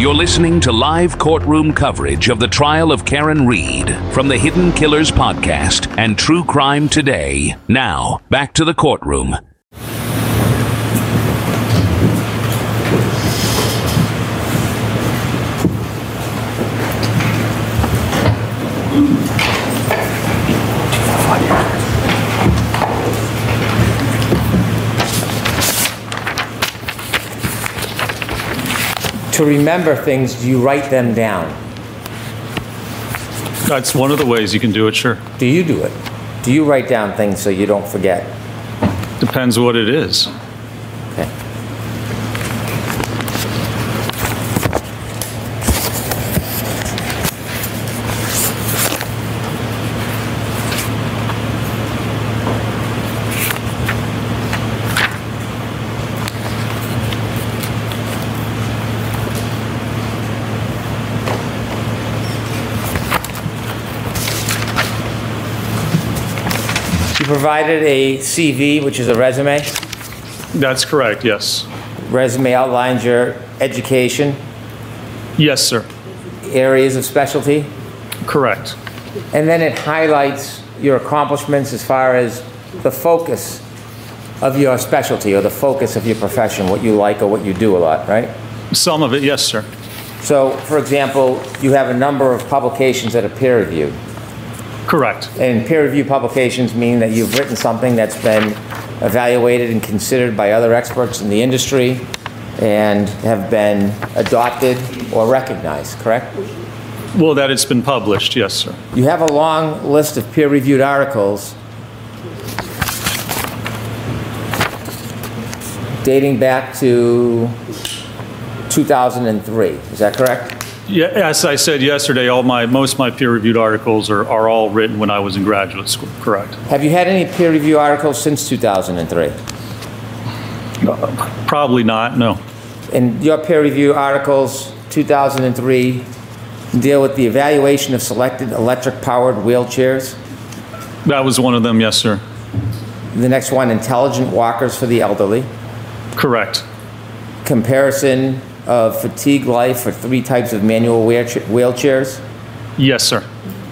You're listening to live courtroom coverage of the trial of Karen Read from the Hidden Killers podcast and True Crime Today. Now, back to the courtroom. To remember things, do you write them down? That's one of the ways you can do it, sure. Do you do it? Do you write down things so you don't forget? Depends what it is. Okay. You provided a CV, which is a resume. That's correct, yes. Resume outlines your education, Yes, sir. areas of specialty, Correct. and then it highlights your accomplishments as far as the focus of your specialty or the focus of your profession, what you like or what you do a lot, right? Some of it, yes, sir. So, for example, you have a number of publications that are peer-reviewed. Correct. And peer-reviewed publications mean that you've written something that's been evaluated and considered by other experts in the industry and have been adopted or recognized, correct? Well, that it's been published, yes, sir. You have a long list of peer-reviewed articles dating back to 2003. Is that correct? Yeah, as I said yesterday, most of my peer-reviewed articles are all written when I was in graduate school, correct. Have you had any peer-reviewed articles since 2003? Probably not, no. And your peer-reviewed articles, 2003, deal with the evaluation of selected electric-powered wheelchairs. That was one of them, yes, sir. The next one, intelligent walkers for the elderly. Correct. Comparison of fatigue life for 3 types of manual wheelchairs. Yes, sir.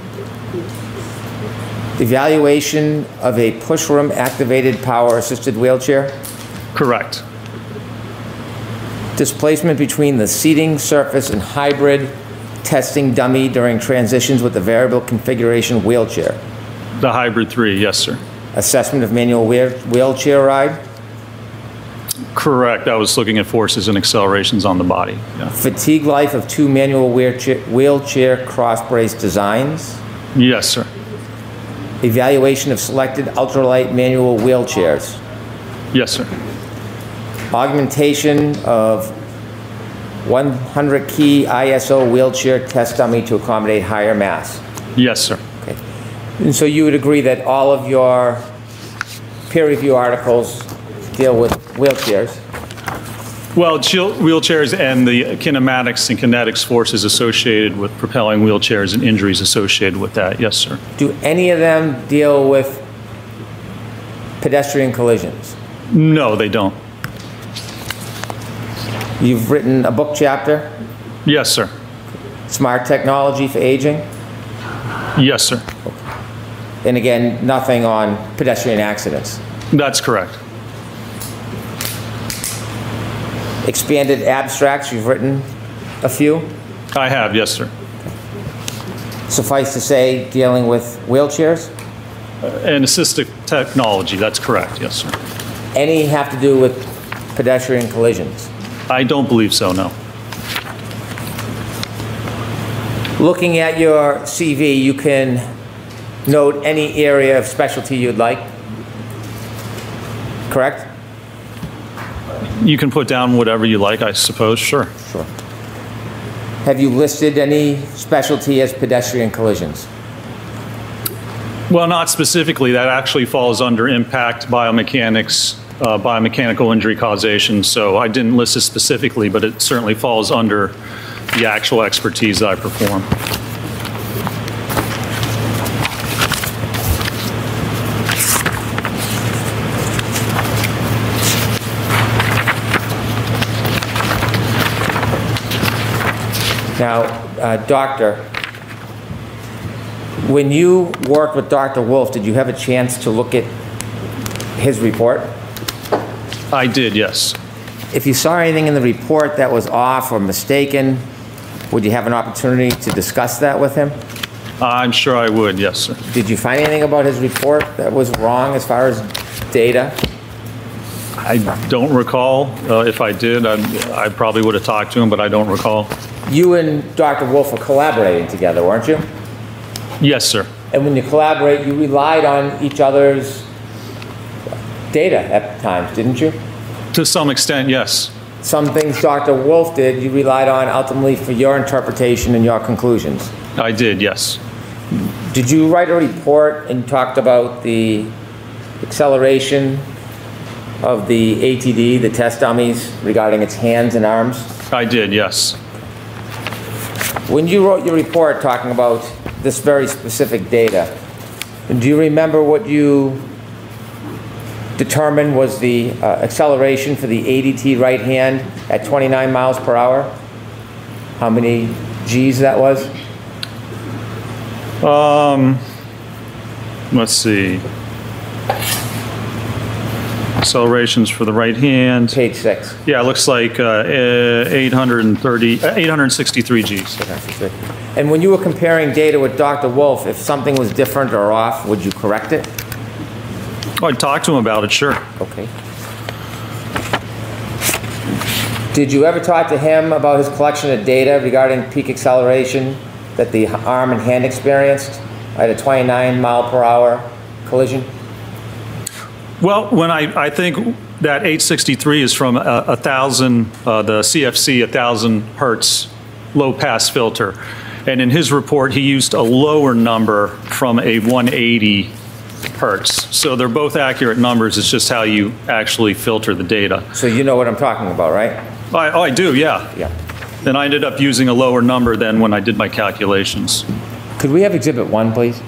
Evaluation of a pushroom activated power assisted wheelchair. Correct. Displacement between the seating surface and hybrid testing dummy during transitions with the variable configuration wheelchair. The hybrid 3, yes, sir. Assessment of manual wheelchair ride. Correct. I was looking at forces and accelerations on the body. Yeah. Fatigue life of 2 manual wheelchair cross brace designs. Yes, sir. Evaluation of selected ultralight manual wheelchairs. Yes, sir. Augmentation of 100 key ISO wheelchair test dummy to accommodate higher mass. Yes, sir. Okay. And so you would agree that all of your peer review articles deal with wheelchairs? Well, wheelchairs and the kinematics and kinetics forces associated with propelling wheelchairs and injuries associated with that. Yes, sir. Do any of them deal with pedestrian collisions? No, they don't. You've written a book chapter, Yes, sir. Smart Technology for Aging, Yes, sir. and again, nothing on pedestrian accidents. That's correct. Expanded abstracts, you've written a few. I have, yes, sir. Suffice to say, dealing with wheelchairs. And assistive technology, that's correct, yes, sir. Any have to do with pedestrian collisions? I don't believe so, no. Looking at your CV, you can note any area of specialty you'd like, correct? You can put down whatever you like, I suppose, sure. Sure. Have you listed any specialty as pedestrian collisions? Well, not specifically. That actually falls under impact biomechanics, biomechanical injury causation. So I didn't list it specifically, but it certainly falls under the actual expertise that I perform. Now, Doctor, when you worked with Dr. Wolf, did you have a chance to look at his report? I did, yes. If you saw anything in the report that was off or mistaken, would you have an opportunity to discuss that with him? I'm sure I would, yes, sir. Did you find anything about his report that was wrong as far as data? I don't recall. If I did, I probably would have talked to him, but I don't recall. You and Dr. Wolf were collaborating together, weren't you? Yes, sir. And when you collaborate, you relied on each other's data at times, didn't you? To some extent, yes. Some things Dr. Wolf did, you relied on ultimately for your interpretation and your conclusions. I did, yes. Did you write a report and talked about the acceleration of the ATD, the test dummies, regarding its hands and arms? I did, yes. When you wrote your report talking about this very specific data, do you remember what you determined was the acceleration for the ADT right hand at 29 miles per hour? How many G's that was? Let's see. Accelerations for the right hand. Page 6. Yeah, it looks like 863 Gs. And when you were comparing data with Dr. Wolf, if something was different or off, would you correct it? Oh, I'd talk to him about it, sure. Okay. Did you ever talk to him about his collection of data regarding peak acceleration that the arm and hand experienced at a 29 mile per hour collision? Well, when I think that 863 is from 1,000, the CFC 1,000 hertz low pass filter. And in his report, he used a lower number from a 180 hertz. So they're both accurate numbers. It's just how you actually filter the data. So you know what I'm talking about, right? I do, yeah. Yeah. And I ended up using a lower number than when I did my calculations. Could we have Exhibit 1, please?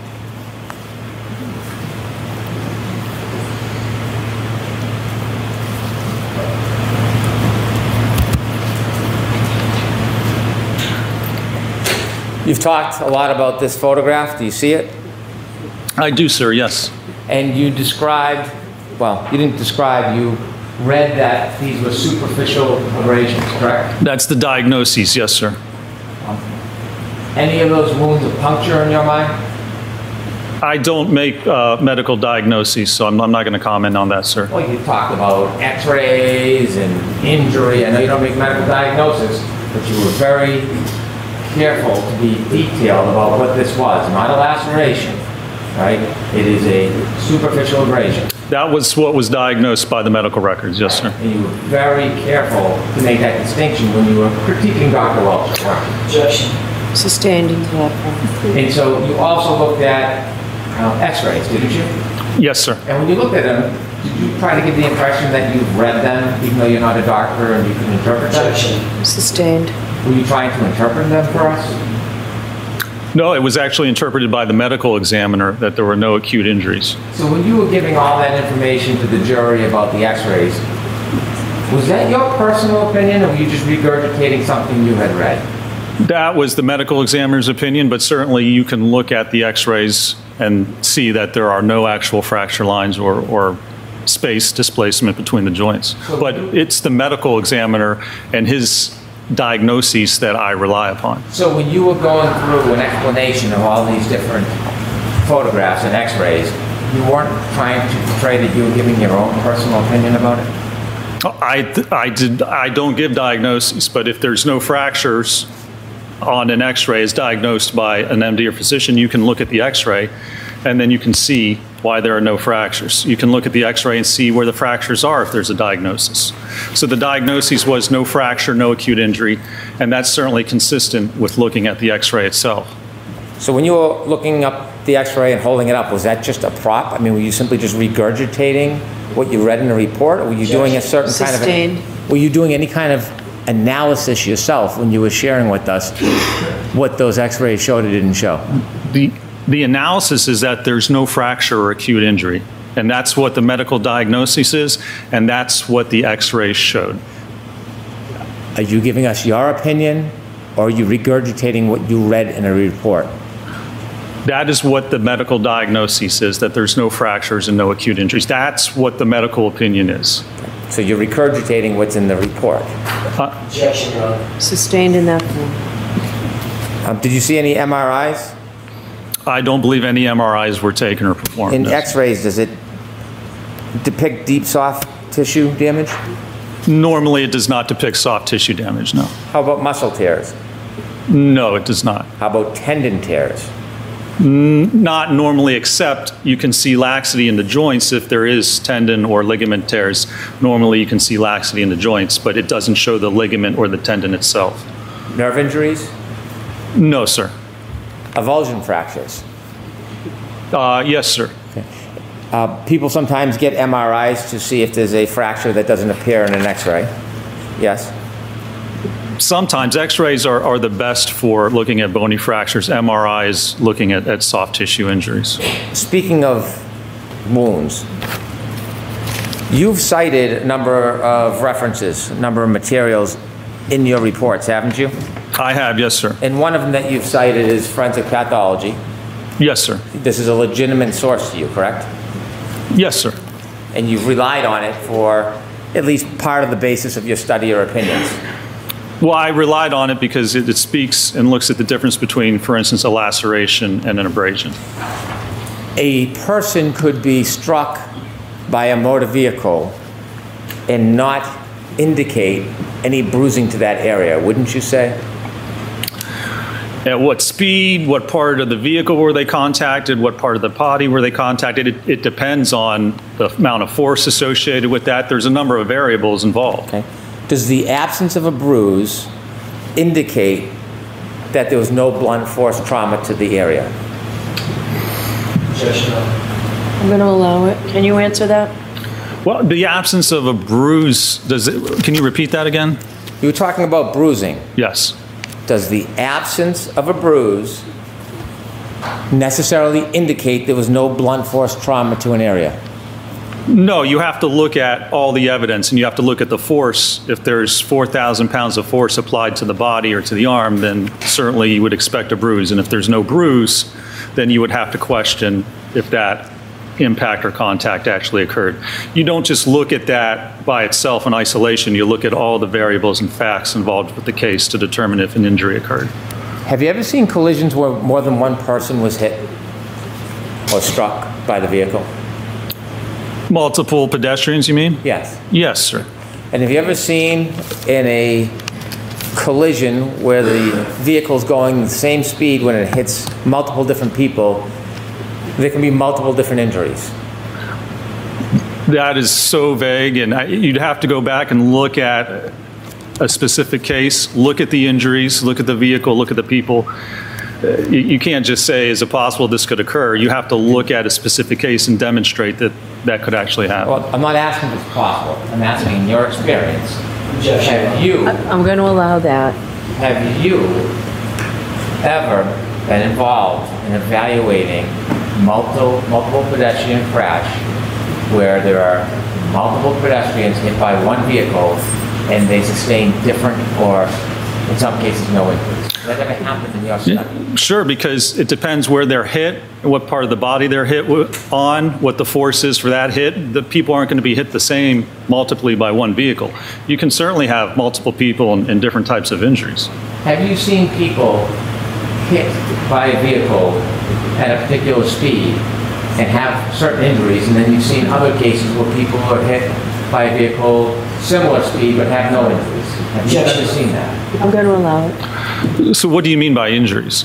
You've talked a lot about this photograph. Do you see it? I do, sir, yes. And you described, well, you didn't describe, you read that these were superficial abrasions, correct? That's the diagnosis, yes, sir. Any of those wounds a puncture in your mind? I don't make medical diagnoses, so I'm not going to comment on that, sir. Well, you talked about x-rays and injury. I know you don't make medical diagnosis, but you were very careful to be detailed about what this was. Not a laceration, right? It is a superficial abrasion. That was what was diagnosed by the medical records, yes, sir. And you were very careful to make that distinction when you were critiquing Dr. Welch, weren't you? Objection. Sustained into that point. And so you also looked at x-rays, didn't you? Yes, sir. And when you looked at them, did you try to give the impression that you've read them, even though you're not a doctor and you can interpret them? Objection. Sustained. Were you trying to interpret them for us? No, it was actually interpreted by the medical examiner that there were no acute injuries. So when you were giving all that information to the jury about the x-rays, was that your personal opinion, or were you just regurgitating something you had read? That was the medical examiner's opinion, but certainly you can look at the x-rays and see that there are no actual fracture lines or space displacement between the joints. But it's the medical examiner and his diagnoses that I rely upon. So when you were going through an explanation of all these different photographs and x-rays, you weren't trying to portray that you were giving your own personal opinion about it? I don't give diagnoses, but if there's no fractures on an x-ray as diagnosed by an MD or physician, you can look at the x-ray and then you can see why there are no fractures. You can look at the x-ray and see where the fractures are if there's a diagnosis. So the diagnosis was no fracture, no acute injury, and that's certainly consistent with looking at the x-ray itself. So when you were looking up the x-ray and holding it up, was that just a prop? I mean, were you simply just regurgitating what you read in the report, or were you doing a certain Sustained. kind of... Were you doing any kind of analysis yourself when you were sharing with us what those x-rays showed or didn't show? The analysis is that there's no fracture or acute injury, and that's what the medical diagnosis is, and that's what the x-rays showed. Are you giving us your opinion or are you regurgitating what you read in a report? That is what the medical diagnosis is, that there's no fractures and no acute injuries. That's what the medical opinion is. So you're regurgitating what's in the report. Objection, Your Honor. Sustained in that form. Did you see any MRIs? I don't believe any MRIs were taken or performed. In no. X-rays, does it depict deep soft tissue damage? Normally, it does not depict soft tissue damage, no. How about muscle tears? No, it does not. How about tendon tears? Not normally, except you can see laxity in the joints if there is tendon or ligament tears. Normally, you can see laxity in the joints, but it doesn't show the ligament or the tendon itself. Nerve injuries? No, sir. Avulsion fractures? Yes, sir. People sometimes get MRIs to see if there's a fracture that doesn't appear in an X-ray. Yes? Sometimes X-rays are the best for looking at bony fractures. MRIs looking at soft tissue injuries. Speaking of wounds, you've cited a number of references, a number of materials in your reports, haven't you? I have, yes, sir. And one of them that you've cited is forensic pathology. Yes, sir. This is a legitimate source to you, correct? Yes, sir. And you've relied on it for at least part of the basis of your study or opinions. Well, I relied on it because it speaks and looks at the difference between, for instance, a laceration and an abrasion. A person could be struck by a motor vehicle and not indicate any bruising to that area, wouldn't you say? At what speed, what part of the vehicle were they contacted, what part of the body were they contacted? It depends on the amount of force associated with that. There's a number of variables involved. Okay. Does the absence of a bruise indicate that there was no blunt force trauma to the area? Objection, Your Honor. I'm going to allow it. Can you answer that? Well, the absence of a bruise, can you repeat that again? You were talking about bruising. Yes. Does the absence of a bruise necessarily indicate there was no blunt force trauma to an area? No, you have to look at all the evidence and you have to look at the force. If there's 4,000 pounds of force applied to the body or to the arm, then certainly you would expect a bruise. And if there's no bruise, then you would have to question if that impact or contact actually occurred. You don't just look at that by itself in isolation. You look at all the variables and facts involved with the case to determine if an injury occurred. Have you ever seen collisions where more than one person was hit or struck by the vehicle? Multiple pedestrians, you mean? Yes. Yes, sir. And have you ever seen in a collision where the vehicle's going the same speed when it hits multiple different people, there can be multiple different injuries? That is so vague, and you'd have to go back and look at a specific case, look at the injuries, look at the vehicle, look at the people. You can't just say, is it possible this could occur? You have to look at a specific case and demonstrate that that could actually happen. Well, I'm not asking if it's possible. I'm asking in your experience. Objection. Have you I'm going to allow that. ever been involved in evaluating multiple pedestrian crash where there are multiple pedestrians hit by one vehicle and they sustain different or, in some cases, no injuries? Has that ever happened in your study? Sure, because it depends where they're hit, what part of the body they're hit on, what the force is for that hit. The people aren't going to be hit the same multiply by one vehicle. You can certainly have multiple people and different types of injuries. Have you seen people hit by a vehicle at a particular speed and have certain injuries, and then you've seen other cases where people are hit by a vehicle similar speed but have no injuries? Have you ever seen that? I'm going to allow it. So what do you mean by injuries?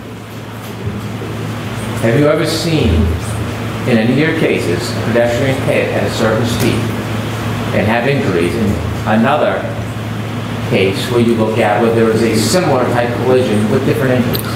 Have you ever seen, in any of your cases, a pedestrian hit at a certain speed and have injuries, and another case where you look at where there is a similar type collision with different injuries?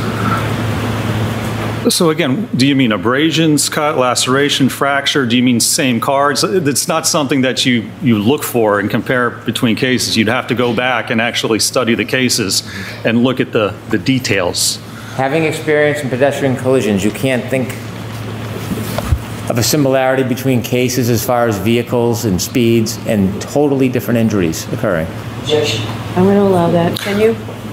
So again, do you mean abrasions, cut, laceration, fracture? Do you mean same cars? It's not something that you look for and compare between cases. You'd have to go back and actually study the cases and look at the details. Having experience in pedestrian collisions, you can't think of a similarity between cases as far as vehicles and speeds and totally different injuries occurring? Objection. I'm going to allow that. Can you?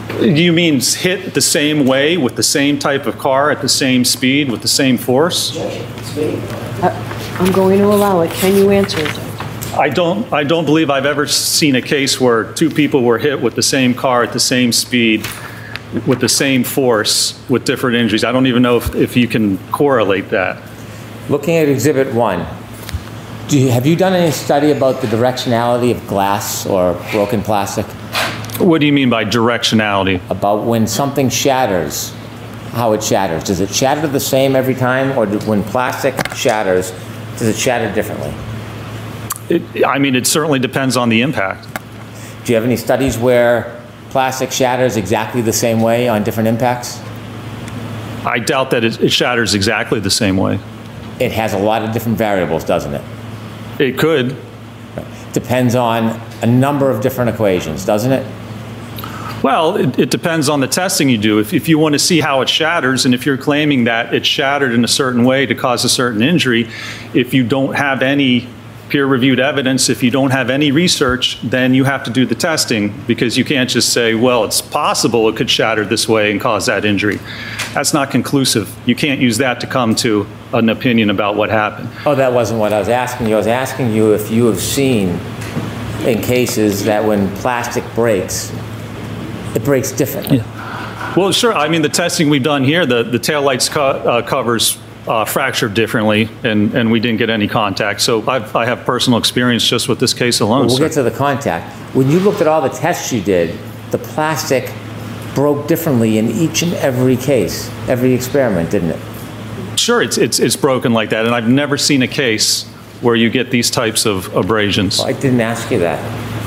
You mean hit the same way with the same type of car at the same speed with the same force? I'm going to allow it. Can you answer it? I don't believe I've ever seen a case where two people were hit with the same car at the same speed with the same force with different injuries. I don't even know if you can correlate that. Looking at Exhibit 1, have you done any study about the directionality of glass or broken plastic? What do you mean by directionality? About when something shatters, how it shatters. Does it shatter the same every time, or when plastic shatters, does it shatter differently? It certainly depends on the impact. Do you have any studies where plastic shatters exactly the same way on different impacts? I doubt that it shatters exactly the same way. It has a lot of different variables, doesn't it? It could. Depends on a number of different equations, doesn't it? Well, it depends on the testing you do. If you want to see how it shatters, and if you're claiming that it shattered in a certain way to cause a certain injury, if you don't have any peer-reviewed evidence, if you don't have any research, then you have to do the testing, because you can't just say, well, it's possible it could shatter this way and cause that injury. That's not conclusive. You can't use that to come to an opinion about what happened. Oh, that wasn't what I was asking you. I was asking you if you have seen in cases that when plastic breaks, it breaks differently. Yeah. Well, sure. The testing we've done here, the taillights covers fractured differently, and we didn't get any contact. So I have personal experience just with this case alone. We'll get to the contact. When you looked at all the tests you did, the plastic broke differently in each and every case, every experiment, didn't it? Sure, it's broken like that, and I've never seen a case where you get these types of abrasions. Well, I didn't ask you that.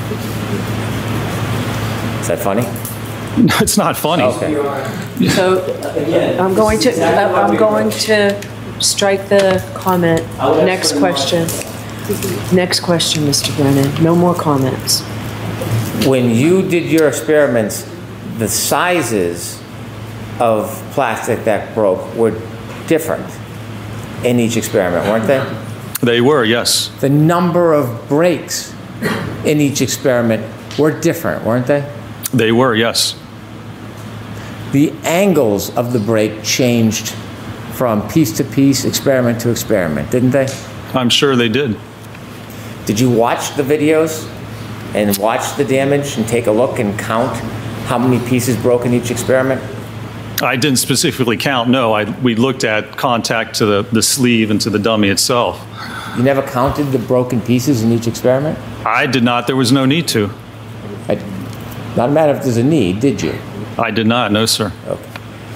Is that funny? No, it's not funny. Okay. So I'm going to strike the comment. Next question. Next question, Mr. Brennan. No more comments. When you did your experiments, the sizes of plastic that broke were different in each experiment, weren't they? They were, yes. The number of breaks in each experiment were different, weren't they? They were, yes. The angles of the break changed from piece to piece, experiment to experiment, didn't they? I'm sure they did. Did you watch the videos and watch the damage and take a look and count how many pieces broke in each experiment? I didn't specifically count, no. We looked at contact to the sleeve and to the dummy itself. You never counted the broken pieces in each experiment? I did not. There was no need to. Not a matter if there's a need, did you? I did not, no, sir. Okay.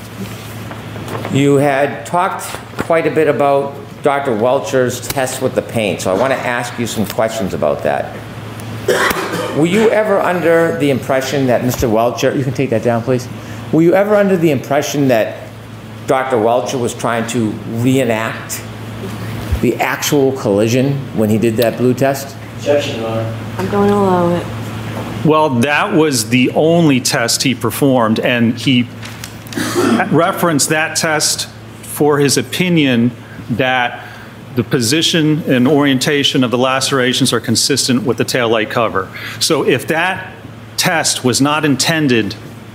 You had talked quite a bit about Dr. Welcher's test with the paint, so I want to ask you some questions about that. Were you ever under the impression that Mr. Welcher, you can take that down, please. Were you ever under the impression that Dr. Welcher was trying to reenact the actual collision when he did that blue test? Objection, Your Honor. I'm going to allow it. Well, that was the only test he performed, and he referenced that test for his opinion that the position and orientation of the lacerations are consistent with the taillight cover. So if that test was not intended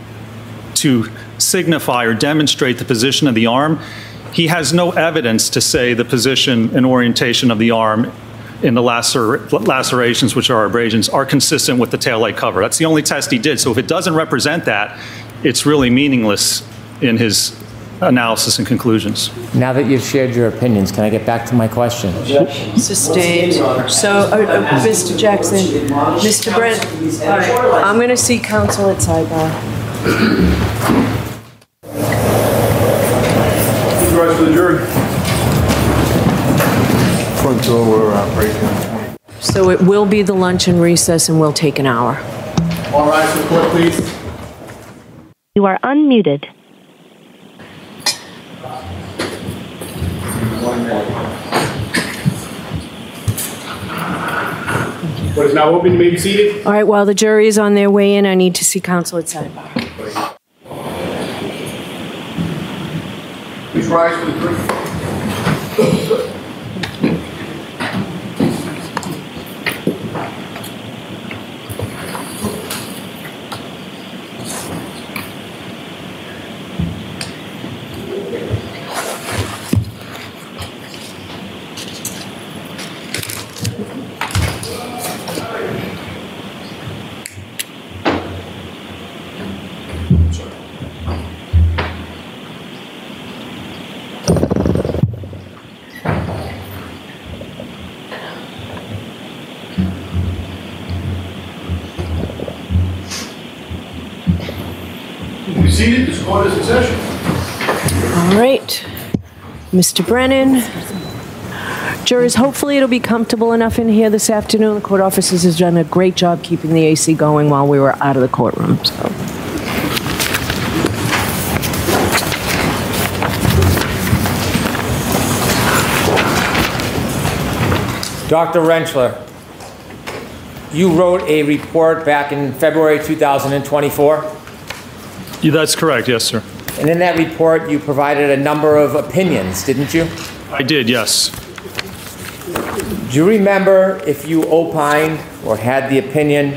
to signify or demonstrate the position of the arm, he has no evidence to say the position and orientation of the arm in the lacerations, which are abrasions, are consistent with the taillight cover. That's the only test he did. So if it doesn't represent that, it's really meaningless in his analysis and conclusions. Now that you've shared your opinions, can I get back to my question? Objection. Sustained. So, Mr. Jackson, Mr. Brent, all right, I'm going to see counsel at sidebar. Please rise for the jury. Front door breaking. So it will be the lunch and recess, and we'll take an hour. All rise for the court, please. You are unmuted. Court is now open. You may be seated. All right, while the jury is on their way in, I need to see counsel at sidebar. Please rise for the jury. Be seated. This court is in session. All right. Mr. Brennan. Jurors, hopefully it'll be comfortable enough in here this afternoon. The court officers has done a great job keeping the AC going while we were out of the courtroom. So. Dr. Rentschler, you wrote a report back in February 2024, Yeah, that's correct, yes, sir. and in that report you provided a number of opinions, didn't you? I did, yes. Do you remember if you opined or had the opinion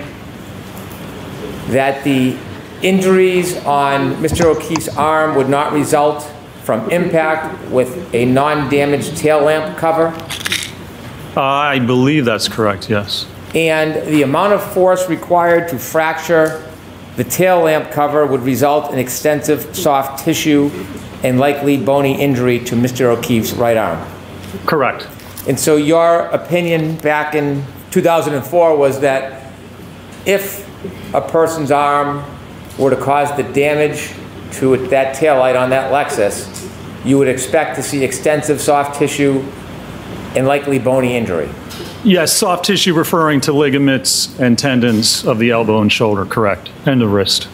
that the injuries on Mr. O'Keefe's arm would not result from impact with a non-damaged tail lamp cover? I believe that's correct, yes. And the amount of force required to fracture the tail lamp cover would result in extensive soft tissue and likely bony injury to Mr. O'Keefe's right arm. Correct. And so your opinion back in 2004 was that if a person's arm were to cause the damage to that taillight on that Lexus, you would expect to see extensive soft tissue and likely bony injury. Yes, soft tissue referring to ligaments and tendons of the elbow and shoulder, correct, and the wrist.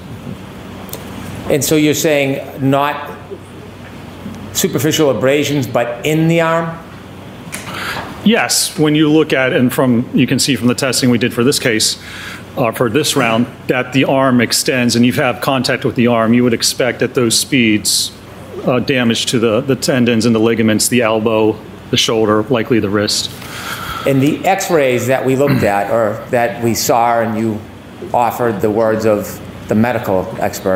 And so you're saying not superficial abrasions, but in the arm? Yes, when you look at, and you can see from the testing we did for this case, for this round, that the arm extends and you have contact with the arm, you would expect at those speeds damage to the tendons and the ligaments, the elbow, the shoulder, likely the wrist. In the x-rays that we looked at, or that we saw, and you offered the words of the medical expert,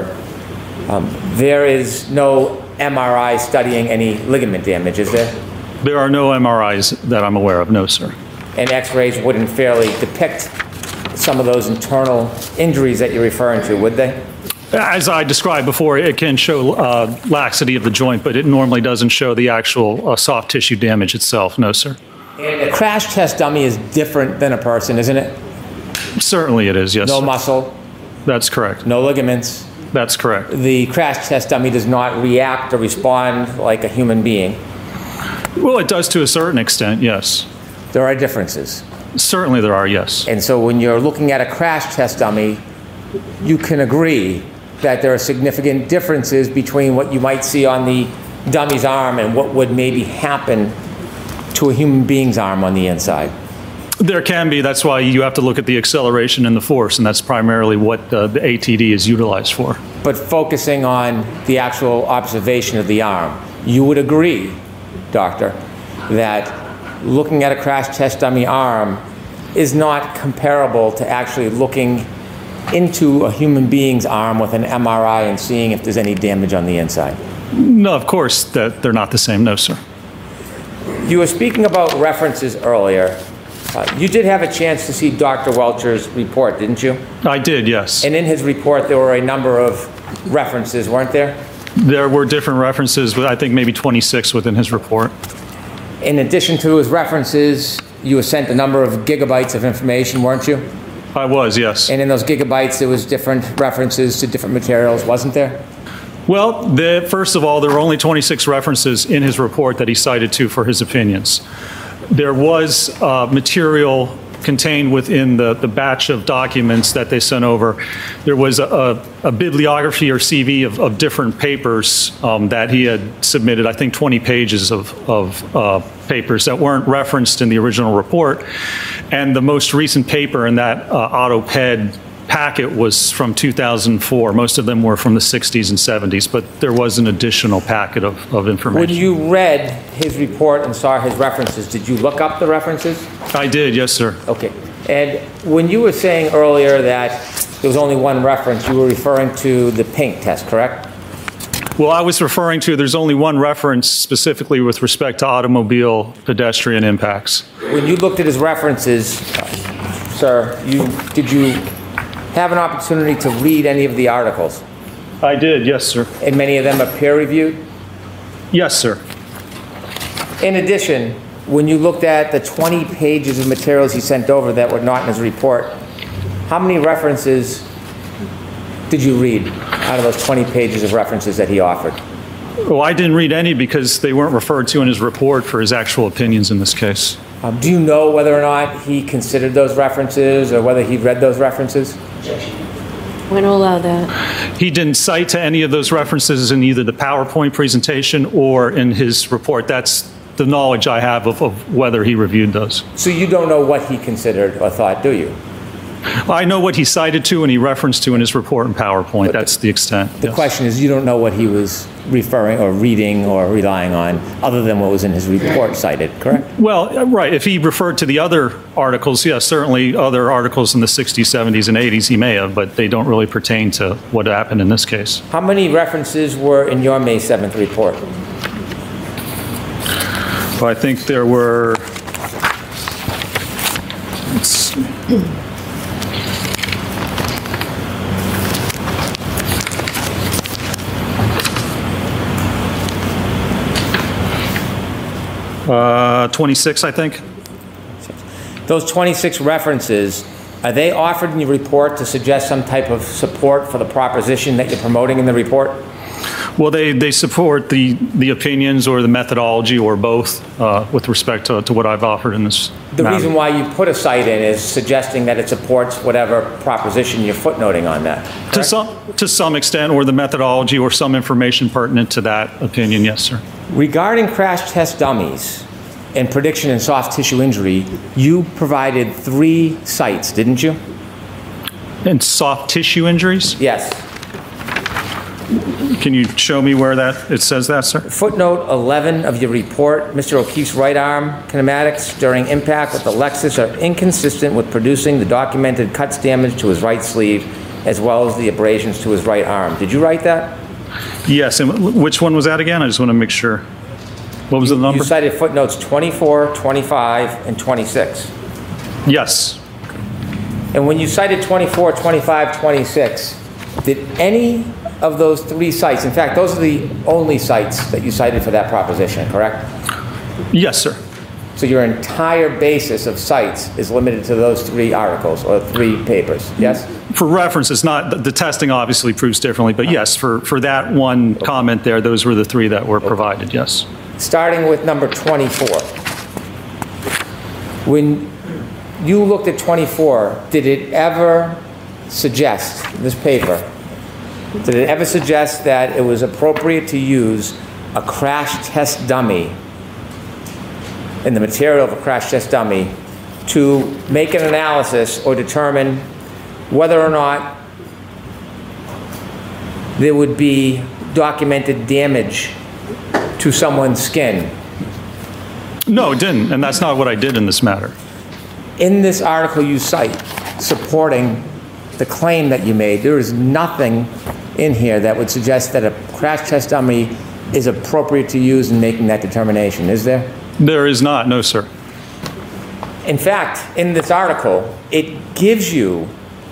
there is no MRI studying any ligament damage, is there? There are no MRIs that I'm aware of, no, sir. And x-rays wouldn't fairly depict some of those internal injuries that you're referring to, would they? As I described before, it can show laxity of the joint, but it normally doesn't show the actual soft tissue damage itself, no, sir. And a crash test dummy is different than a person, isn't it? Certainly it is, yes. No sir. muscle, That's correct. no ligaments. That's correct. The crash test dummy does not react or respond like a human being. Well, it does to a certain extent, yes. There are differences. Certainly there are, yes. And so when you're looking at a crash test dummy, you can agree that there are significant differences between what you might see on the dummy's arm and what would maybe happen to a human being's arm on the inside. There can be. That's why you have to look at the acceleration and the force, and that's primarily what the ATD is utilized for. But focusing on the actual observation of the arm, you would agree, doctor, that looking at a crash test dummy arm is not comparable to actually looking into a human being's arm with an MRI and seeing if there's any damage on the inside. No, of course, that they're not the same, no, sir. You were speaking about references earlier. You did have a chance to see Dr. Welcher's report, didn't you? I did, yes. And in his report, there were a number of references, weren't there? There were different references, but I think maybe 26 within his report. In addition to his references, you were sent a number of gigabytes of information, weren't you? I was, yes. And in those gigabytes, there was different references to different materials, wasn't there? Well, first of all, there were only 26 references in his report that he cited to for his opinions. There was material contained within the batch of documents that they sent over. There was a bibliography or CV of different papers that he had submitted, I think 20 pages of papers that weren't referenced in the original report. And the most recent paper in that AutoPed packet was from 2004. Most of them were from the 60s and 70s, but there was an additional packet of information. When you read his report and saw his references, did you look up the references? I did, yes, sir. Okay. And when you were saying earlier that there was only one reference, you were referring to the PINK test, correct? Well, I was referring to there's only one reference specifically with respect to automobile pedestrian impacts. When you looked at his references, sir, did you have an opportunity to read any of the articles? I did, yes, sir. And many of them are peer-reviewed? Yes, sir. In addition, when you looked at the 20 pages of materials he sent over that were not in his report, how many references did you read? out of those 20 pages of references that he offered? Well, I didn't read any because they weren't referred to in his report for his actual opinions in this case. Do you know whether or not he considered those references or whether he read those references? We're going to allow that. He didn't cite to any of those references in either the PowerPoint presentation or in his report. That's the knowledge I have of whether he reviewed those. So you don't know what he considered or thought, do you? I know what he cited to and he referenced to in his report and PowerPoint. That's the extent. The question is, you don't know what he was referring or reading or relying on other than what was in his report cited, correct? Well, right. If he referred to the other articles, yes, certainly other articles in the 60s, 70s, and 80s he may have, but they don't really pertain to what happened in this case. How many references were in your May 7th report? Well, I think there were, let's see. 26, I think. Those 26 references, are they offered in your report to suggest some type of support for the proposition that you're promoting in the report? Well, they support the opinions or the methodology or both with respect to what I've offered in this The matter. reason why you put a cite in is suggesting that it supports whatever proposition you're footnoting on that. To some extent, or the methodology or some information pertinent to that opinion, yes, sir. Regarding crash test dummies and prediction in soft tissue injury, you provided 3 cites, didn't you? And soft tissue injuries? Yes. Can you show me where it says that, sir? Footnote 11 of your report, Mr. O'Keefe's right arm kinematics during impact with the Lexus are inconsistent with producing the documented cuts damage to his right sleeve as well as the abrasions to his right arm. Did you write that? Yes, and which one was that again? I just want to make sure. What was the number? You cited footnotes 24, 25, and 26. Yes. And when you cited 24, 25, 26, did any of those 3 cites, in fact, those are the only cites that you cited for that proposition, correct? Yes, sir. So your entire basis of cites is limited to those 3 articles or 3 papers, yes? For reference, it's not, the testing obviously proves differently, but yes, for that one comment there, those were the 3 that were provided, yes. Starting with number 24. When you looked at 24, did it ever suggest, this paper, did it ever suggest that it was appropriate to use a crash test dummy in the material of a crash test dummy to make an analysis or determine whether or not there would be documented damage to someone's skin? No, it didn't, and that's not what I did in this matter. In this article you cite supporting the claim that you made, there is nothing in here that would suggest that a crash test dummy is appropriate to use in making that determination, is there? There is not, no, sir. In fact, in this article, it gives you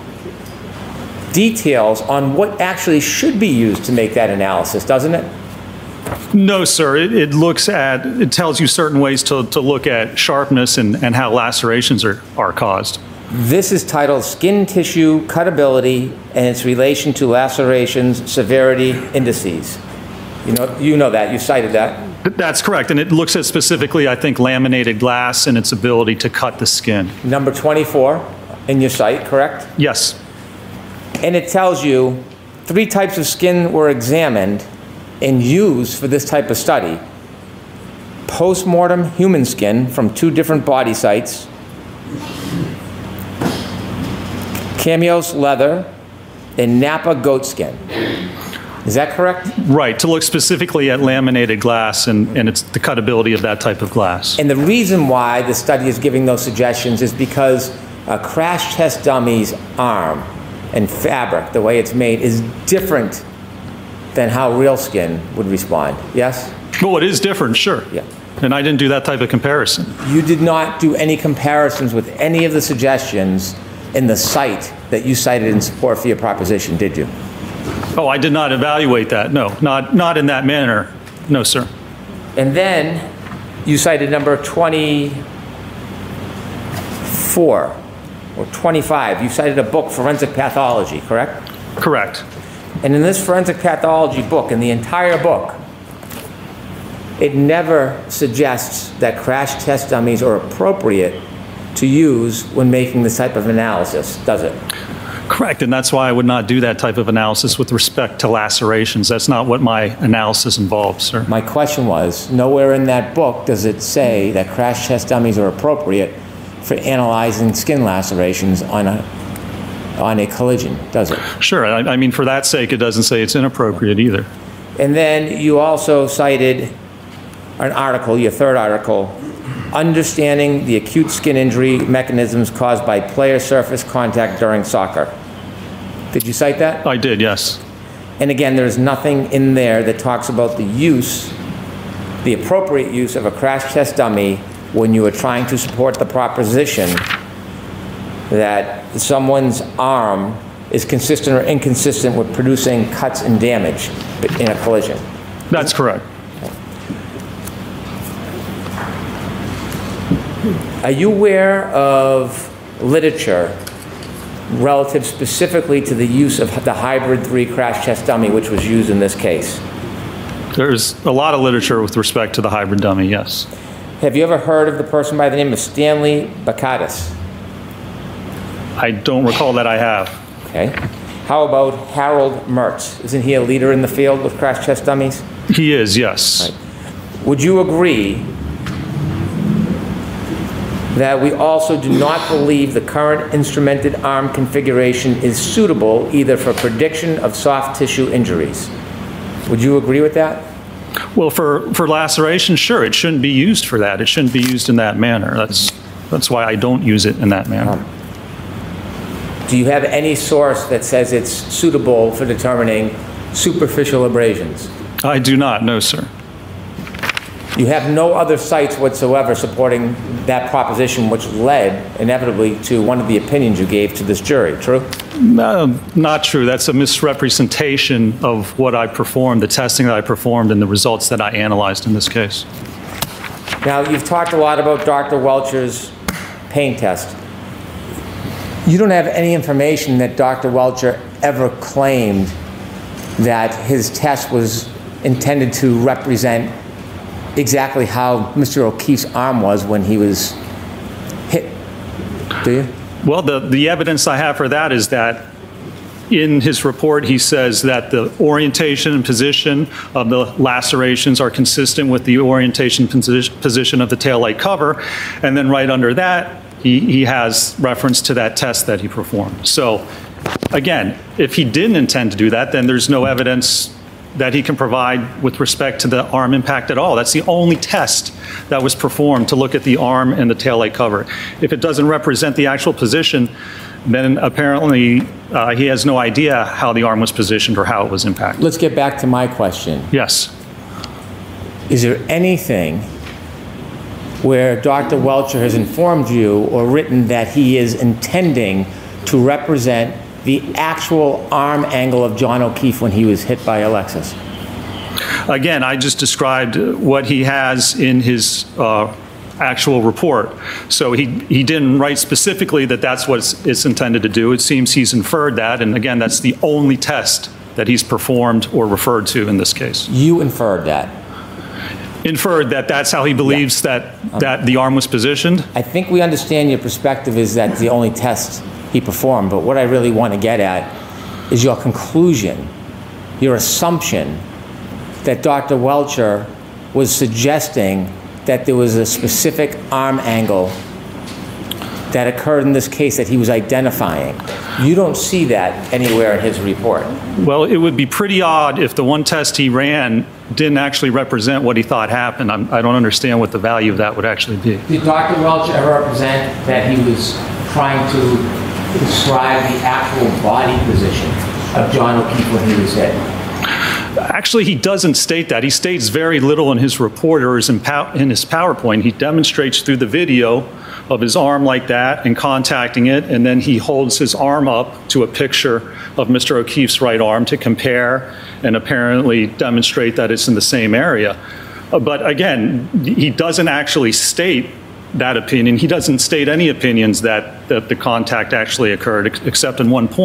details on what actually should be used to make that analysis, doesn't it? No, sir. It tells you certain ways to look at sharpness and how lacerations are caused. This is titled Skin Tissue Cutability and its Relation to Lacerations Severity Indices. You know that. You cited that. That's correct. And it looks at specifically, I think, laminated glass and its ability to cut the skin. Number 24 in your site, correct? Yes. And it tells you 3 types of skin were examined and used for this type of study. Post-mortem human skin from 2 different body sites, Cameos leather, and Napa goat skin. Is that correct? Right, to look specifically at laminated glass and it's the cutability of that type of glass. And the reason why the study is giving those suggestions is because a crash test dummy's arm and fabric, the way it's made, is different than how real skin would respond, yes? Well, it is different, sure. Yeah. And I didn't do that type of comparison. You did not do any comparisons with any of the suggestions in the site that you cited in support for your proposition, did you? Oh, I did not evaluate that. No, not in that manner. No, sir. And then you cited number 24 or 25. You cited a book, Forensic Pathology, correct? Correct. And in this forensic pathology book, in the entire book, it never suggests that crash test dummies are appropriate to use when making this type of analysis, does it? Correct, and that's why I would not do that type of analysis with respect to lacerations. That's not what my analysis involves, sir. My question was, nowhere in that book does it say that crash test dummies are appropriate for analyzing skin lacerations on a collision, does it? Sure, I mean, for that sake, it doesn't say it's inappropriate either. And then you also cited an article, your third article, Understanding the Acute Skin Injury Mechanisms Caused by Player Surface Contact During Soccer. Did you cite that? I did, yes. And again, there's nothing in there that talks about the appropriate use of a crash test dummy when you are trying to support the proposition that someone's arm is consistent or inconsistent with producing cuts and damage in a collision. That's correct. Are you aware of literature relative specifically to the use of the Hybrid 3 crash test dummy, which was used in this case? There's a lot of literature with respect to the hybrid dummy, yes. Have you ever heard of the person by the name of Stanley Bakatis? I don't recall that I have. Okay. How about Harold Mertz? Isn't he a leader in the field with crash test dummies? He is, yes. Right. Would you agree that we also do not believe the current instrumented arm configuration is suitable either for prediction of soft tissue injuries? Would you agree with that? Well, for laceration, sure, it shouldn't be used for that. It shouldn't be used in that manner. That's why I don't use it in that manner. Do you have any source that says it's suitable for determining superficial abrasions? I do not, no, sir. You have no other sites whatsoever supporting that proposition, which led inevitably to one of the opinions you gave to this jury, true? No, not true. That's a misrepresentation of what I performed, the testing that I performed, and the results that I analyzed in this case. Now, you've talked a lot about Dr. Welcher's pain test. You don't have any information that Dr. Welcher ever claimed that his test was intended to represent exactly how Mr. O'Keefe's arm was when he was hit, do you? Well, the evidence I have for that is that in his report, he says that the orientation and position of the lacerations are consistent with the orientation position of the taillight cover. And then right under that, he has reference to that test that he performed. So again, if he didn't intend to do that, then there's no evidence that he can provide with respect to the arm impact at all. That's the only test that was performed to look at the arm and the taillight cover. If it doesn't represent the actual position, then apparently he has no idea how the arm was positioned or how it was impacted. Let's get back to my question. Yes. Is there anything where Dr. Welcher has informed you or written that he is intending to represent the actual arm angle of John O'Keefe when he was hit by Alexis? Again, I just described what he has in his actual report. So he didn't write specifically that that's what it's intended to do. It seems he's inferred that, and again, that's the only test that he's performed or referred to in this case. You inferred that? Inferred that that's how he believes that the arm was positioned? I think we understand your perspective is that the only test he performed, but what I really want to get at is your conclusion, your assumption that Dr. Welcher was suggesting that there was a specific arm angle that occurred in this case that he was identifying. You don't see that anywhere in his report. Well, it would be pretty odd if the one test he ran didn't actually represent what he thought happened. I don't understand what the value of that would actually be. Did Dr. Welcher ever represent that he was trying to describe the actual body position of John O'Keefe when he was hit? Actually, he doesn't state that. He states very little in his report or in his PowerPoint. He demonstrates through the video of his arm like that and contacting it, and then he holds his arm up to a picture of Mr. O'Keefe's right arm to compare and apparently demonstrate that it's in the same area. But again, he doesn't actually state that opinion. He doesn't state any opinions that the contact actually occurred, except in one point,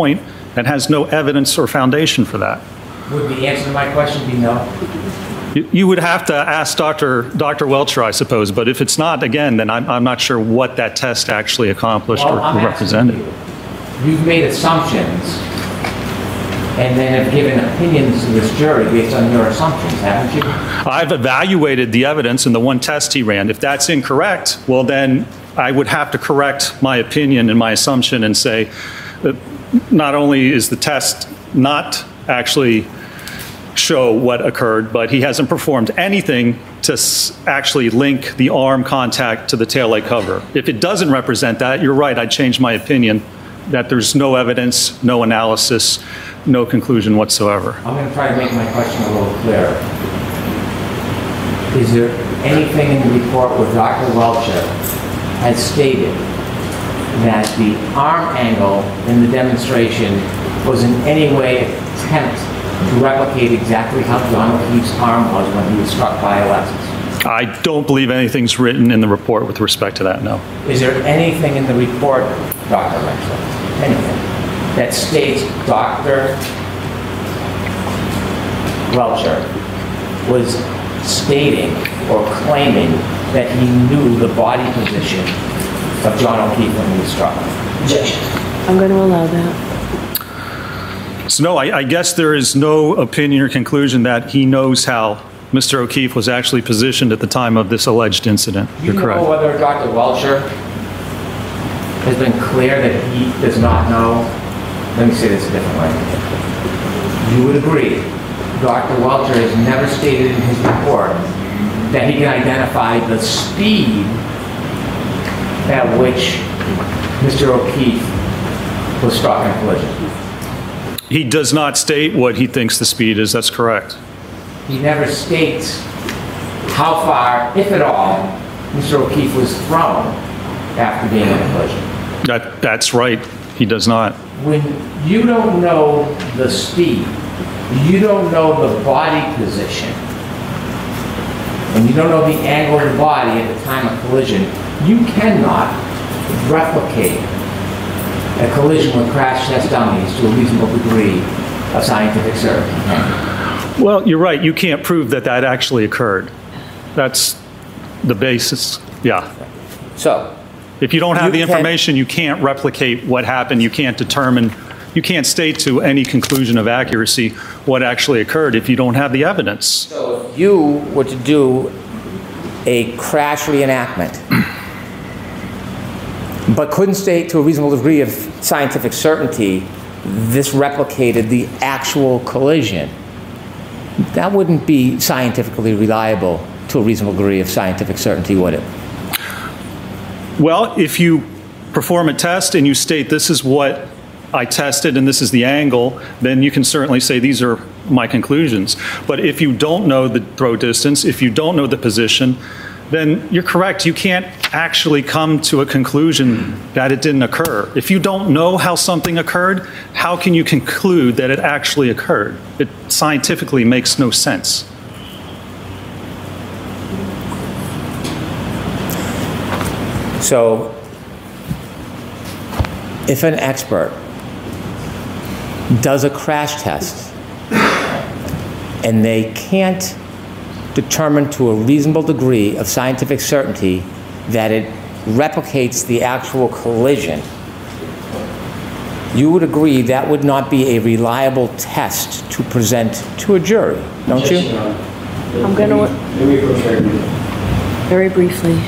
and has no evidence or foundation for that. Would the answer to my question be no? You would have to ask Dr. Welcher, I suppose, but if it's not, again, then I'm not sure what that test actually accomplished Well, or I'm represented. asking you, you've made assumptions and then have given opinions to this jury based on your assumptions, haven't you? I've evaluated the evidence in the one test he ran. If that's incorrect, well, then I would have to correct my opinion and my assumption and say that not only is the test not actually show what occurred, but he hasn't performed anything to actually link the arm contact to the taillight cover. If it doesn't represent that, you're right, I'd change my opinion that there's no evidence, no analysis, no conclusion whatsoever. I'm going to try to make my question a little clearer. Is there anything in the report where Dr. Welcher has stated that the arm angle in the demonstration was in any way attempt to replicate exactly how John O'Keefe's arm was when he was struck by Alexis? I don't believe anything's written in the report with respect to that, no. Is there anything in the report, Dr. Welcher, anything, that states Dr. Welcher was stating or claiming that he knew the body position of John O'Keefe when he was struck? Objection. I'm going to allow that. So no, I guess there is no opinion or conclusion that he knows how Mr. O'Keefe was actually positioned at the time of this alleged incident. Do you You're correct. know whether Dr. Welcher has been clear that he does not know? Let me say this a different way. You would agree, Dr. Welcher has never stated in his report that he can identify the speed at which Mr. O'Keefe was struck in a collision. He does not state what he thinks the speed is, that's correct. He never states how far, if at all, Mr. O'Keefe was thrown after being in a collision. That's right, he does not. When you don't know the speed, you don't know the body position, and you don't know the angle of the body at the time of collision, you cannot replicate a collision with crash test dummies to a reasonable degree of scientific certainty. Well, you're right, you can't prove that that actually occurred. That's the basis, yeah. So, If you don't have the You can- information, you can't replicate what happened, you can't determine, you can't state to any conclusion of accuracy what actually occurred if you don't have the evidence. so if you were to do a crash reenactment, but couldn't state to a reasonable degree of scientific certainty this replicated the actual collision, that wouldn't be scientifically reliable to a reasonable degree of scientific certainty, would it? Well, if you perform a test and you state this is what I tested and this is the angle, then you can certainly say these are my conclusions. But if you don't know the throw distance, if you don't know the position, then you're correct. You can't actually come to a conclusion that it didn't occur. If you don't know how something occurred, how can you conclude that it actually occurred? It scientifically makes no sense. So, if an expert does a crash test and they can't determine to a reasonable degree of scientific certainty that it replicates the actual collision, you would agree that would not be a reliable test to present to a jury, don't Objection, you? Your Honor. I'm going to, Let me approach very briefly. very briefly.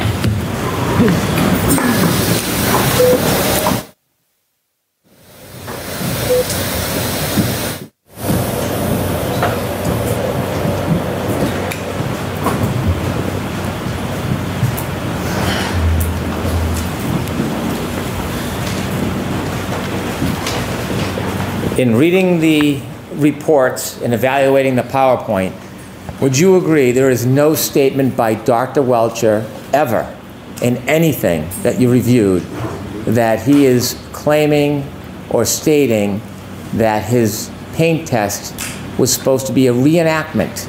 In reading the reports and evaluating the PowerPoint, would you agree there is no statement by Dr. Welcher ever in anything that you reviewed that he is claiming or stating that his paint test was supposed to be a reenactment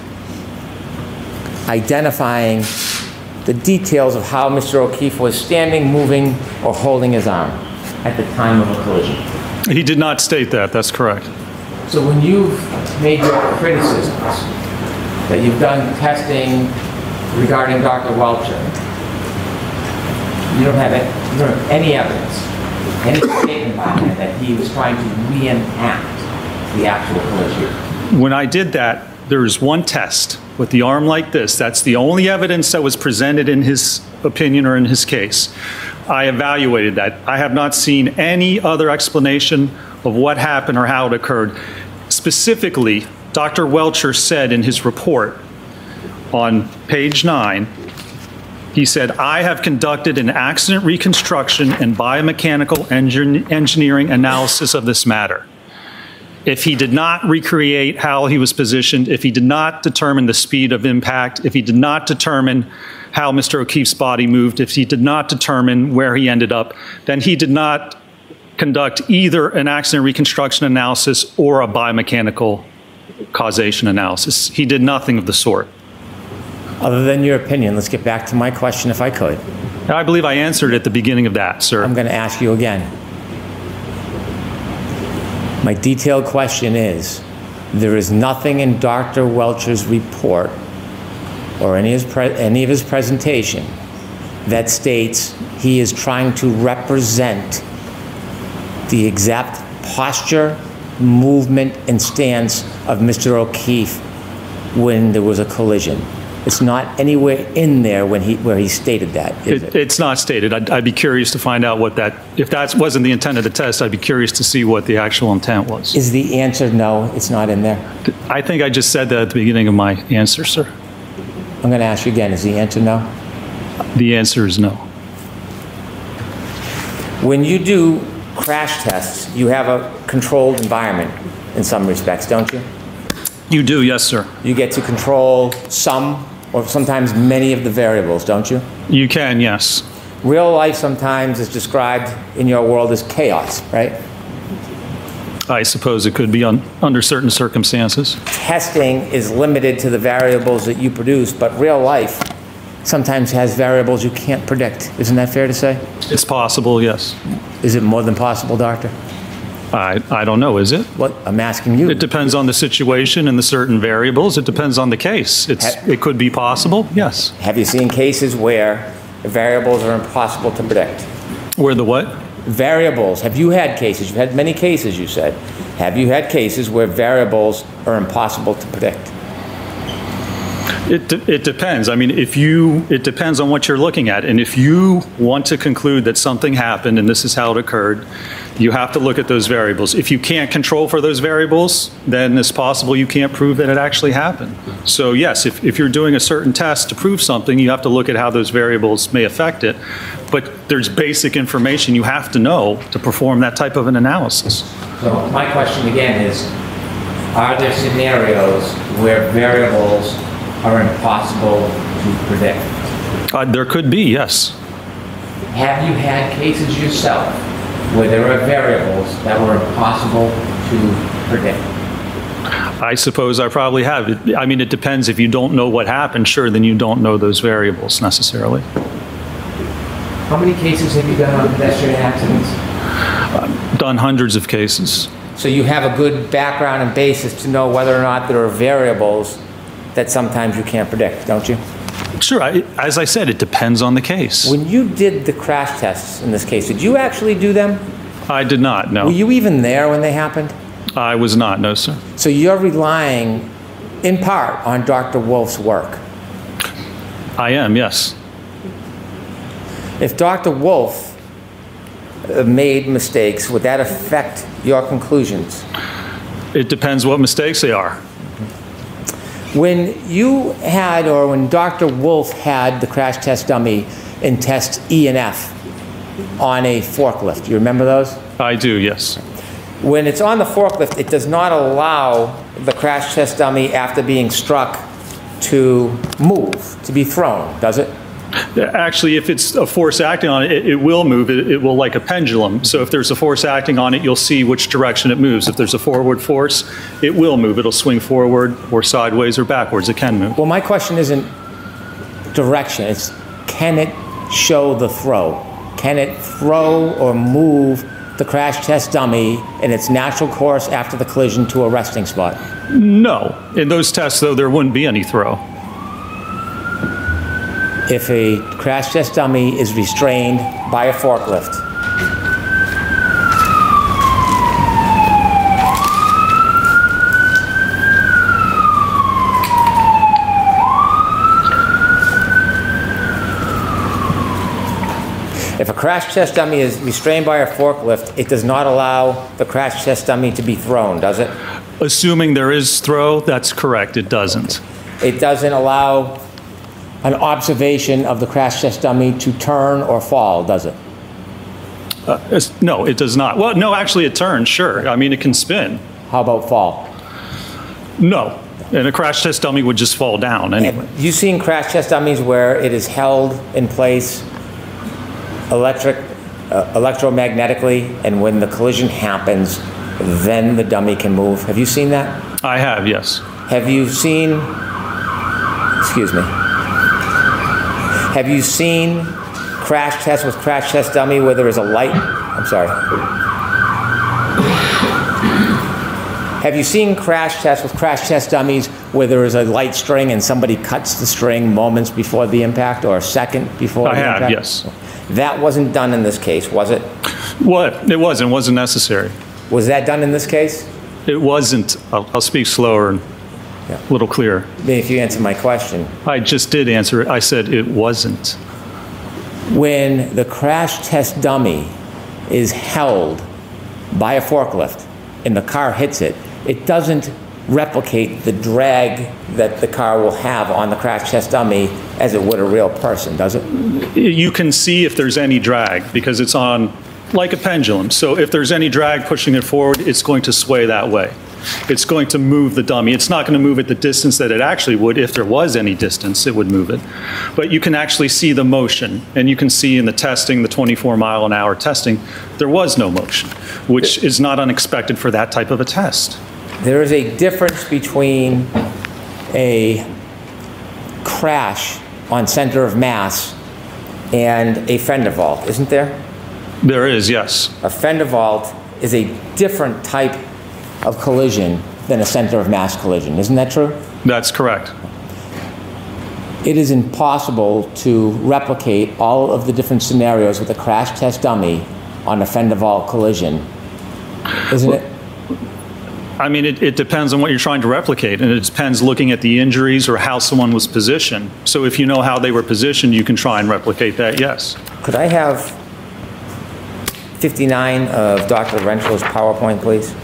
identifying the details of how Mr. O'Keefe was standing, moving, or holding his arm at the time of a collision? He did not state that. That's correct. So when you've made your criticisms that you've done testing regarding Dr. Welcher, you don't have any evidence, any statement by him that he was trying to reenact the actual collision? When I did that, there's one test with the arm like this. That's the only evidence that was presented in his opinion or in his case. I evaluated that. I have not seen any other explanation of what happened or how it occurred. Specifically, Dr. Welcher said in his report on page 9, he said, I have conducted an accident reconstruction and biomechanical engineering analysis of this matter. If he did not recreate how he was positioned, if he did not determine the speed of impact, if he did not determine how Mr. O'Keefe's body moved, if he did not determine where he ended up, then he did not conduct either an accident reconstruction analysis or a biomechanical causation analysis. He did nothing of the sort. Other than your opinion, let's get back to my question if I could. I believe I answered at the beginning of that, sir. I'm going to ask you again. My detailed question is, there is nothing in Dr. Welcher's report or any of his presentation that states he is trying to represent the exact posture, movement, and stance of Mr. O'Keefe when there was a collision. It's not anywhere in there where he stated that, is it? It's not stated. I'd be curious to find out what that, if that wasn't the intent of the test, I'd be curious to see what the actual intent was. Is the answer no, it's not in there? I think I just said that at the beginning of my answer, sir. I'm going to ask you again, is the answer no? The answer is no. When you do crash tests, you have a controlled environment in some respects, don't you? You do, yes, sir. You get to control some or sometimes many of the variables, don't you? You can, yes. Real life sometimes is described in your world as chaos, right? I suppose it could be under certain circumstances. Testing is limited to the variables that you produce, but real life sometimes has variables you can't predict. Isn't that fair to say? It's possible, yes. Is it more than possible, doctor? I don't know, is it? What? I'm asking you. It depends on the situation and the certain variables. It depends on the case. It could be possible, yes. Have you seen cases where the variables are impossible to predict? Where the what? Variables. Have you had cases? You've had many cases, you said. Have you had cases where variables are impossible to predict? It depends. I mean, it depends on what you're looking at. And if you want to conclude that something happened and this is how it occurred, you have to look at those variables. If you can't control for those variables, then it's possible you can't prove that it actually happened. So yes, if you're doing a certain test to prove something, you have to look at how those variables may affect it. But there's basic information you have to know to perform that type of an analysis. So my question again is, are there scenarios where variables are impossible to predict? There could be, yes. Have you had cases yourself where there are variables that were impossible to predict? I suppose I probably have. I mean, it depends. If you don't know what happened, sure, then you don't know those variables necessarily. How many cases have you done on pedestrian accidents? I've done hundreds of cases. So you have a good background and basis to know whether or not there are variables that sometimes you can't predict, don't you? Sure. As I said, it depends on the case. When you did the crash tests in this case, did you actually do them? I did not, no. Were you even there when they happened? I was not, no, sir. So you're relying, in part, on Dr. Wolf's work. I am, yes. If Dr. Wolf made mistakes, would that affect your conclusions? It depends what mistakes they are. When you had, or when Dr. Wolf had the crash test dummy in test E and F on a forklift, you remember those? I do, yes. When it's on the forklift, it does not allow the crash test dummy after being struck to move, to be thrown, does it? Actually, if it's a force acting on it, it will move. It will like a pendulum. So if there's a force acting on it, you'll see which direction it moves. If there's a forward force, it will move. It'll swing forward or sideways or backwards. It can move. Well, my question isn't direction. It's, can it show the throw? Can it throw or move the crash test dummy in its natural course after the collision to a resting spot? No. In those tests, though, there wouldn't be any throw. If a crash test dummy is restrained by a forklift, if a crash test dummy is restrained by a forklift, it does not allow the crash test dummy to be thrown, does it? Assuming there is throw, that's correct. It doesn't. It doesn't allow an observation of the crash test dummy to turn or fall, does it? No, it does not. Well, no, actually it turns, sure. I mean, it can spin. How about fall? No. And a crash test dummy would just fall down anyway. Have you seen crash test dummies where it is held in place electromagnetically, and when the collision happens, then the dummy can move? Have you seen that? I have, yes. Have you seen, excuse me, have you seen crash test with crash test dummy where there is a light? I'm sorry. Have you seen crash tests with crash test dummies where there is a light string and somebody cuts the string moments before the impact or a second before the impact? I have, yes. That wasn't done in this case, was it? What? It wasn't necessary. Was that done in this case? It wasn't. I'll speak slower and a little clearer. Maybe if you answer my question. I just did answer it. I said it wasn't. When the crash test dummy is held by a forklift and the car hits it, it doesn't replicate the drag that the car will have on the crash test dummy as it would a real person, does it? You can see if there's any drag because it's on like a pendulum. So if there's any drag pushing it forward, it's going to sway that way. It's going to move the dummy. It's not going to move at the distance that it actually would. If there was any distance, it would move it. But you can actually see the motion, and you can see in the testing, the 24-mile-an-hour testing, there was no motion, which is not unexpected for that type of a test. There is a difference between a crash on center of mass and a fender vault, isn't there? There is, yes. A fender vault is a different type of collision than a center of mass collision. Isn't that true? That's correct. It is impossible to replicate all of the different scenarios with a crash test dummy on a fender vault collision, isn't it? I mean, it depends on what you're trying to replicate, and it depends looking at the injuries or how someone was positioned. So if you know how they were positioned, you can try and replicate that, yes. Could I have 59 of Dr. Renschel's PowerPoint, please?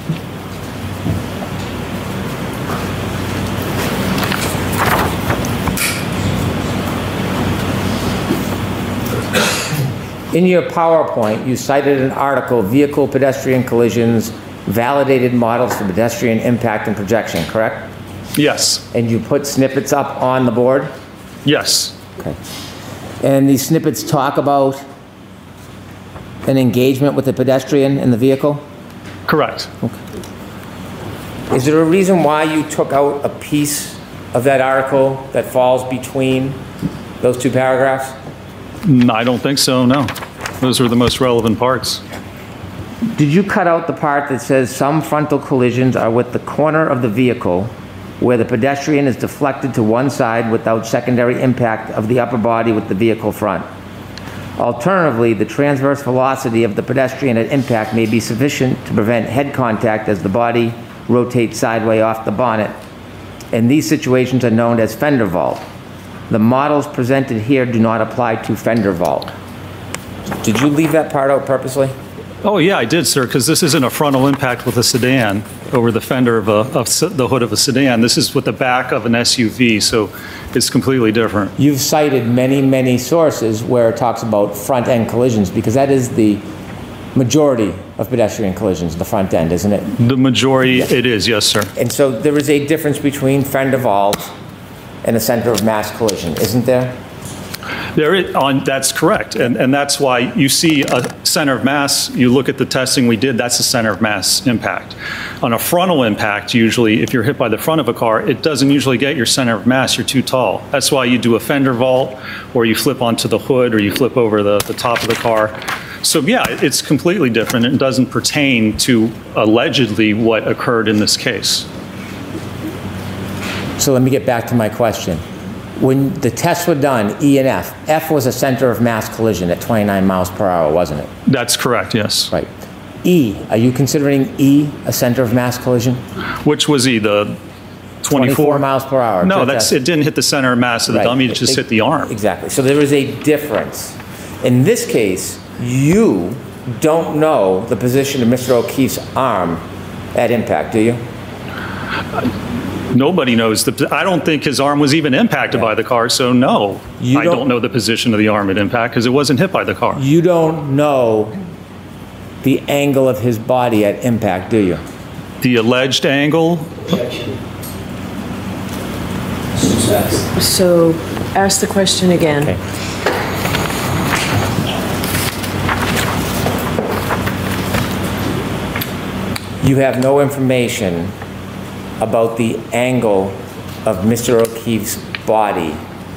In your PowerPoint, you cited an article, Vehicle Pedestrian Collisions, Validated Models for Pedestrian Impact and Projection, correct? Yes. And you put snippets up on the board? Yes. Okay. And these snippets talk about an engagement with the pedestrian in the vehicle? Correct. Okay. Is there a reason why you took out a piece of that article that falls between those two paragraphs? No, I don't think so, no. Those are the most relevant parts. Did you cut out the part that says some frontal collisions are with the corner of the vehicle where the pedestrian is deflected to one side without secondary impact of the upper body with the vehicle front? Alternatively, the transverse velocity of the pedestrian at impact may be sufficient to prevent head contact as the body rotates sideways off the bonnet, and these situations are known as fender vault. The models presented here do not apply to fender vault. Did you leave that part out purposely? Oh, yeah, I did, sir, because this isn't a frontal impact with a sedan over the fender of the hood of a sedan. This is with the back of an SUV, so it's completely different. You've cited many, many sources where it talks about front-end collisions, because that is the majority of pedestrian collisions, the front end, isn't it? The majority, Yes. It is, yes, sir. And so there is a difference between fender vault and a center of mass collision, isn't there? That's correct, and that's why you see a center of mass, you look at the testing we did, that's a center of mass impact. On a frontal impact, usually, if you're hit by the front of a car, it doesn't usually get your center of mass, you're too tall. That's why you do a fender vault, or you flip onto the hood, or you flip over the top of the car. So yeah, it's completely different. It doesn't pertain to allegedly what occurred in this case. So let me get back to my question. When the tests were done, E and F was a center of mass collision at 29 miles per hour, wasn't it? That's correct, yes. Right. E, are you considering E a center of mass collision? Which was he, the 24 miles per hour. No, Just it didn't hit the center of mass of the Right. dummy, it just hit the arm. Exactly. So there is a difference. In this case, you don't know the position of Mr. O'Keefe's arm at impact, do you? Nobody knows. I don't think his arm was even impacted by the car, so no. I don't know the position of the arm at impact because it wasn't hit by the car. You don't know the angle of his body at impact, do you? The alleged angle, Objection. Success. So ask the question again. Okay. You have no information about the angle of Mr. O'Keefe's body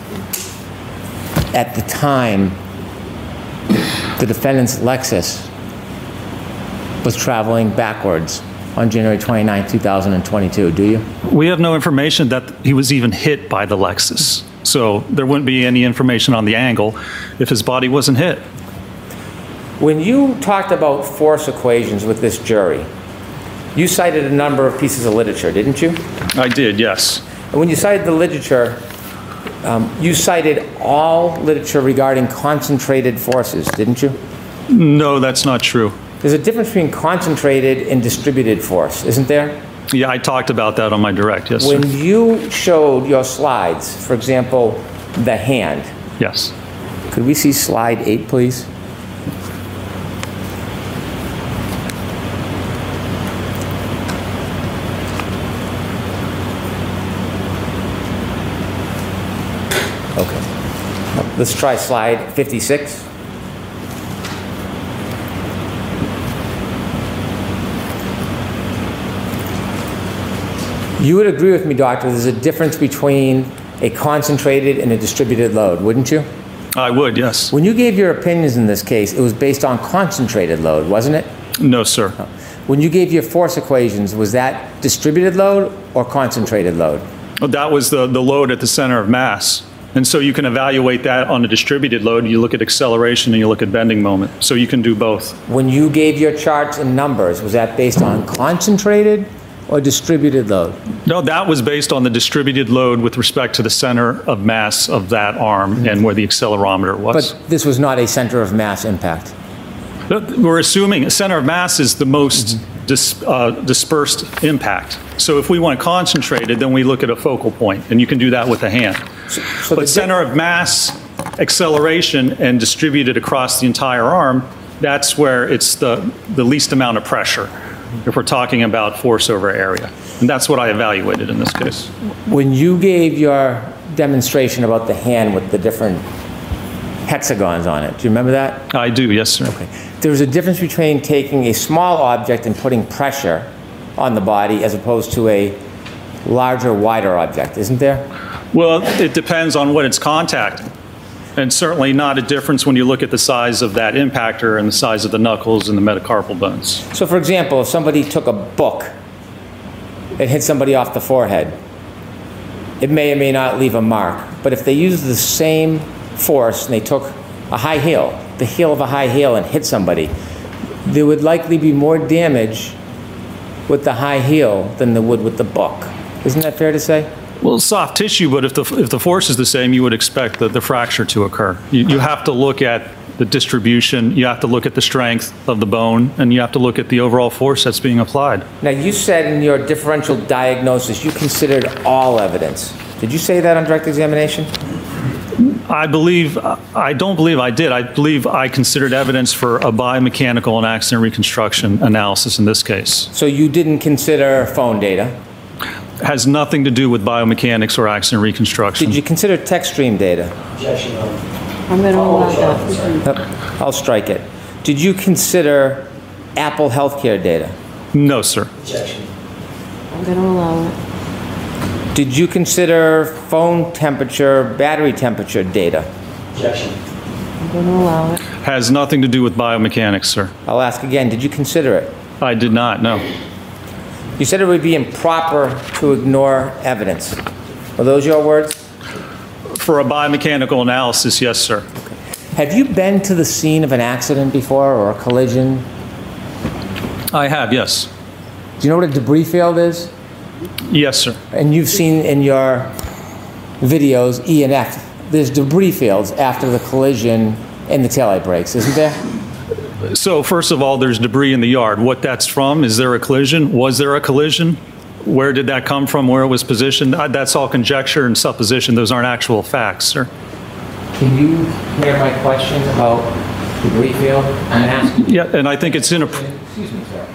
at the time the defendant's Lexus was traveling backwards on January 29, 2022, do you? we have no information that he was even hit by the Lexus. So there wouldn't be any information on the angle if his body wasn't hit. When you talked about force equations with this jury, you cited a number of pieces of literature, didn't you? I did, yes. And when you cited the literature, you cited all literature regarding concentrated forces, didn't you? No, that's not true. There's a difference between concentrated and distributed force, isn't there? Yeah, I talked about that on my direct, yes, sir. When you showed your slides, for example, the hand, Yes. could we see slide 8, please? Okay. Let's try slide 56. You would agree with me, Doctor, there's a difference between a concentrated and a distributed load, wouldn't you? I would, yes. When you gave your opinions in this case, it was based on concentrated load, wasn't it? No, sir. When you gave your force equations, was that distributed load or concentrated load? That was the load at the center of mass. And so you can evaluate that on a distributed load. You look at acceleration and you look at bending moment. So you can do both. When you gave your charts and numbers, was that based on concentrated or distributed load? No, that was based on the distributed load with respect to the center of mass of that arm and where the accelerometer was. But this was not a center of mass impact. We're assuming a center of mass is the most dispersed impact. So if we want concentrated, then we look at a focal point, and you can do that with a hand. So But center of mass, acceleration, and distributed across the entire arm, that's where it's the least amount of pressure, if we're talking about force over area. And that's what I evaluated in this case. When you gave your demonstration about the hand with the different hexagons on it, do you remember that? I do, yes, sir. Okay. There's a difference between taking a small object and putting pressure on the body as opposed to a larger, wider object, isn't there? Well, it depends on what it's contacting. And certainly not a difference when you look at the size of that impactor and the size of the knuckles and the metacarpal bones. So for example, if somebody took a book and hit somebody off the forehead, it may or may not leave a mark. But if they use the same force and they took a high heel, the heel of a high heel, and hit somebody, there would likely be more damage with the high heel than there would with the book. Isn't that fair to say? Well, soft tissue, but if the force is the same, you would expect the fracture to occur. You have to look at the distribution, you have to look at the strength of the bone, and you have to look at the overall force that's being applied. Now, you said in your differential diagnosis you considered all evidence. Did you say that on direct examination? I don't believe I did. I believe I considered evidence for a biomechanical and accident reconstruction analysis in this case. So you didn't consider phone data? Has nothing to do with biomechanics or accident reconstruction. Did you consider text stream data? Objection. I'm going to allow that. Yep, I'll strike it. Did you consider Apple Healthcare data? No, sir. Objection. I'm going to allow it. Did you consider phone temperature, battery temperature data? Objection. I'm going to allow it. Has nothing to do with biomechanics, sir. I'll ask again, did you consider it? I did not, no. You said it would be improper to ignore evidence. Were those your words? For a biomechanical analysis, yes, sir. Have you been to the scene of an accident before or a collision? I have, yes. Do you know what a debris field is? Yes, sir. And you've seen in your videos, E and F, there's debris fields after the collision and the taillight brakes, isn't there? So first of all, there's debris in the yard. What that's from, is there a collision? Was there a collision? Where did that come from? Where it was positioned? That's all conjecture and supposition. Those aren't actual facts, sir. Can you hear my question about debris field? I'm asking. Yeah, and I think it's Excuse me, sir.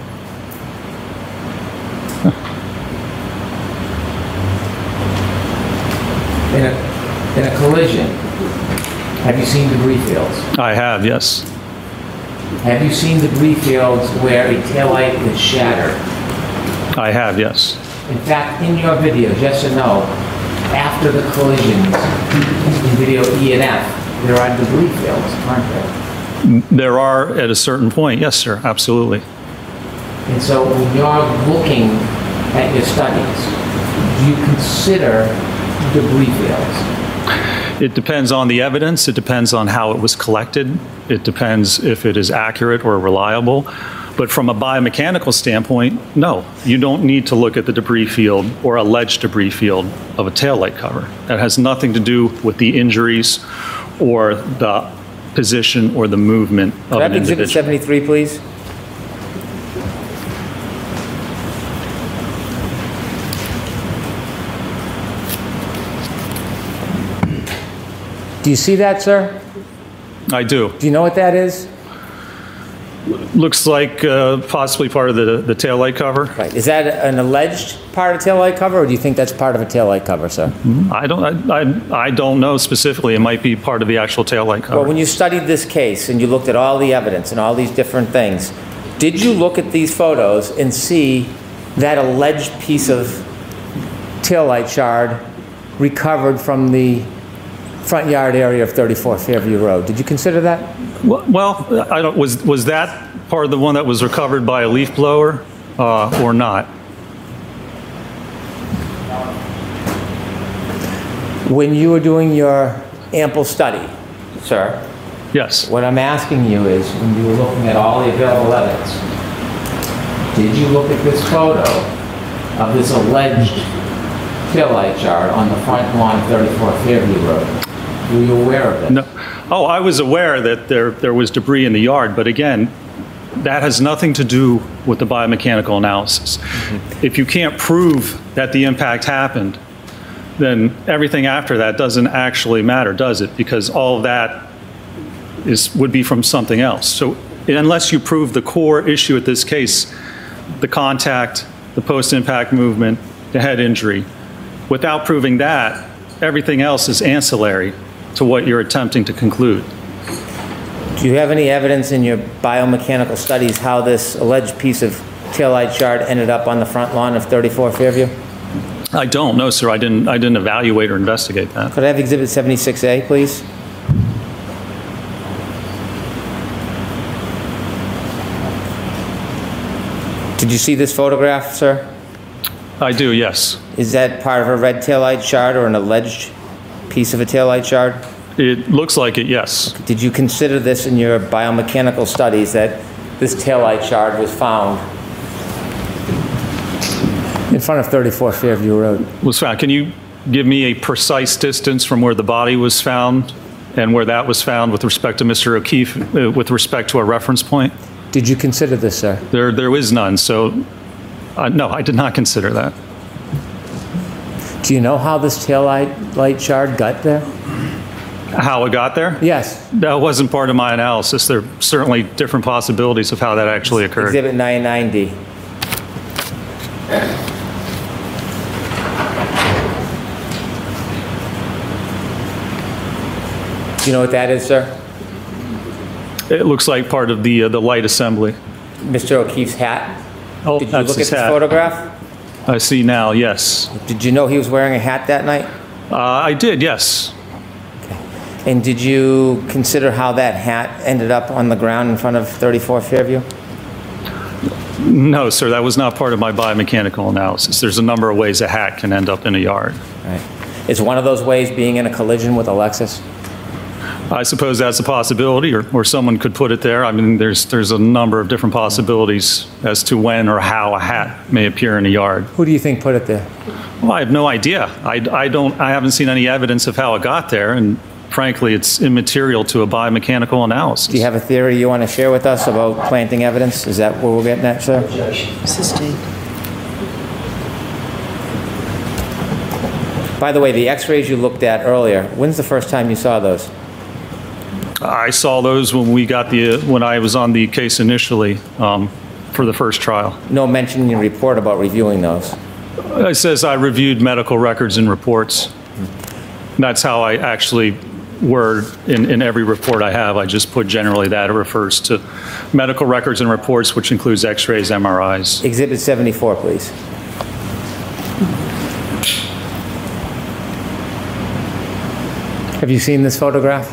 In a collision, have you seen debris fields? I have, yes. Have you seen debris fields where a taillight is shattered? I have, yes. In fact, in your video, yes or no, after the collisions, in video E and F, there are debris fields, aren't there? There are at a certain point, yes, sir, absolutely. And so when you're looking at your studies, do you consider debris fields? It depends on the evidence. It depends on how it was collected. It depends if it is accurate or reliable. But from a biomechanical standpoint, no, you don't need to look at the debris field or alleged debris field of a taillight cover. That has nothing to do with the injuries or the position or the movement of Could I an have Exhibit individual. 73, please? Do you see that, sir? I do. Do you know what that is? Looks like possibly part of the taillight cover. Right. Is that an alleged part of taillight cover, or do you think that's part of a taillight cover, sir? I don't know specifically. It might be part of the actual taillight cover. Well, when you studied this case and you looked at all the evidence and all these different things, did you look at these photos and see that alleged piece of taillight shard recovered from the front yard area of 34 Fairview Road? Did you consider that? Well, I don't. Was that part of the one that was recovered by a leaf blower or not? When you were doing your ample study, sir, Yes. what I'm asking you is, when you were looking at all the available evidence, did you look at this photo of this alleged taillight shard on the front lawn of 34 Fairview Road? Were you aware of it? No. Oh, I was aware that there was debris in the yard, but again, that has nothing to do with the biomechanical analysis. If you can't prove that the impact happened, then everything after that doesn't actually matter, does it? Because all of that would be from something else. So unless you prove the core issue at this case, the contact, the post-impact movement, the head injury, without proving that, everything else is ancillary to what you're attempting to conclude. Do you have any evidence in your biomechanical studies how this alleged piece of taillight shard ended up on the front lawn of 34 Fairview? I don't know, sir. I didn't evaluate or investigate that. Could I have Exhibit 76A, please? Did you see this photograph, sir? I do, yes. Is that part of a red taillight shard or an alleged piece of a taillight shard? It looks like it, yes. Did you consider this in your biomechanical studies, that this taillight shard was found in front of 34 Fairview Road? Was found. Can you give me a precise distance from where the body was found and where that was found with respect to Mr. O'Keefe, with respect to a reference point? Did you consider this, sir? There is none, so no, I did not consider that. Do you know how this taillight shard got there? How it got there? Yes. That wasn't part of my analysis. There are certainly different possibilities of how that actually occurred. Exhibit 99D. Do you know what that is, sir? It looks like part of the light assembly. Mr. O'Keefe's hat? Oh, Did you that's look at his this hat. photograph? I see now, yes. Did you know he was wearing a hat that night? I did, yes. And did you consider how that hat ended up on the ground in front of 34 Fairview? No, sir, that was not part of my biomechanical analysis. There's a number of ways a hat can end up in a yard. Right. Is one of those ways being in a collision with a Lexus? I suppose that's a possibility, or someone could put it there. I mean, there's a number of different possibilities as to when or how a hat may appear in a yard. Who do you think put it there? Well, I have no idea. I haven't seen any evidence of how it got there, and frankly, it's immaterial to a biomechanical analysis. Do you have a theory you want to share with us about planting evidence? Is that where we're getting at, sir? Sustained. By the way, the x-rays you looked at earlier, when's the first time you saw those? I saw those when I was on the case initially for the first trial. No mention in your report about reviewing those. It says I reviewed medical records and reports. That's how I actually word in every report I have. I just put generally that. It refers to medical records and reports, which includes x-rays, MRIs. Exhibit 74, please. Have you seen this photograph?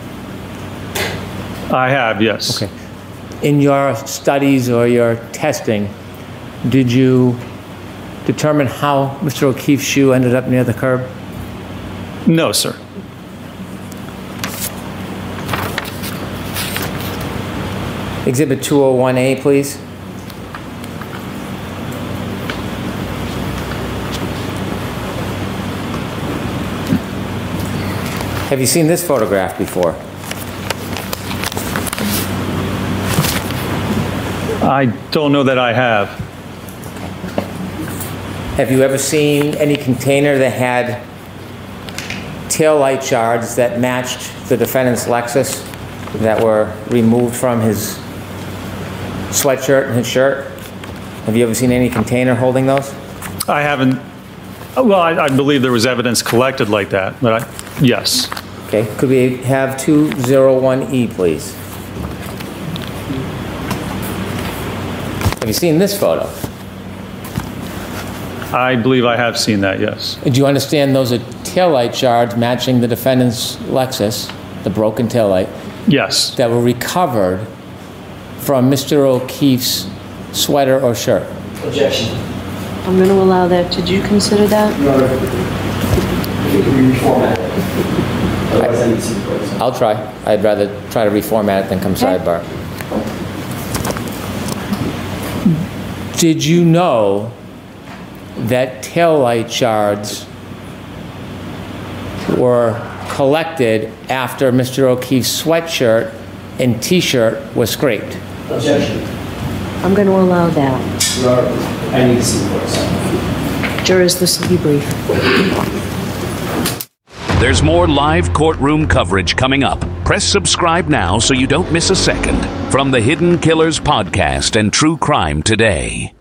I have, yes. Okay. In your studies or your testing, did you determine how Mr. O'Keefe's shoe ended up near the curb? No, sir. Exhibit 201A, please. Have you seen this photograph before? I don't know that I have. Have you ever seen any container that had taillight shards that matched the defendant's Lexus that were removed from his sweatshirt and his shirt? Have you ever seen any container holding those? I haven't. Well, I believe there was evidence collected like that, but yes. Okay, could we have 201E, please? Have you seen this photo? I believe I have seen that, yes. Do you understand those are taillight shards matching the defendant's Lexus, the broken taillight, Yes. that were recovered from Mr. O'Keefe's sweater or shirt? Objection. I'm going to allow that. Did you consider that? Your Honor, I think we reformat it. Otherwise, I need to see the photos. I'll try. I'd rather try to reformat it than come sidebar. Did you know that taillight shards were collected after Mr. O'Keefe's sweatshirt and t-shirt was scraped? Objection. I'm going to allow that. Your Honor, I need to see the photos. Jurors, this will be brief. There's more live courtroom coverage coming up. Press subscribe now so you don't miss a second from the Hidden Killers podcast and True Crime Today.